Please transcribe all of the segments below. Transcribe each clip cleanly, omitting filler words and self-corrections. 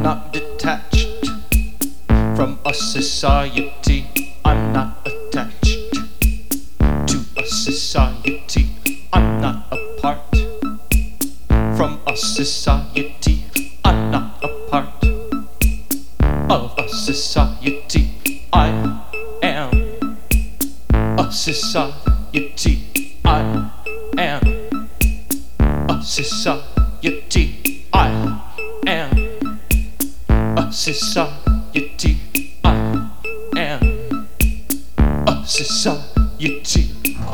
not detached from a society. I'm not attached to a society. I'm not apart from a society. I'm not a part of a society. I am a society. I am a society. I am a society. I am a society.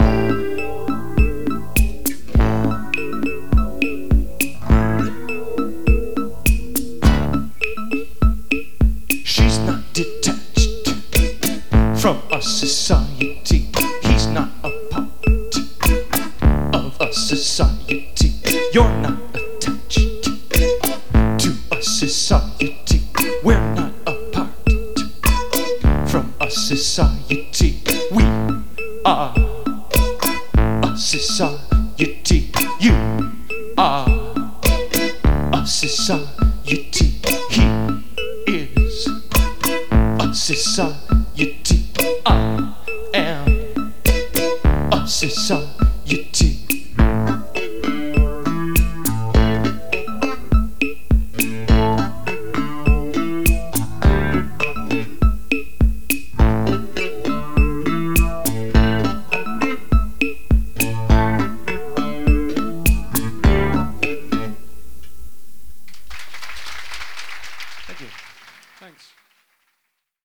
She's not detached from a society. He's not a part of a society. You're not attached to a society. We're not apart from a society. We are a society. You are a society. He is a society. I am a society.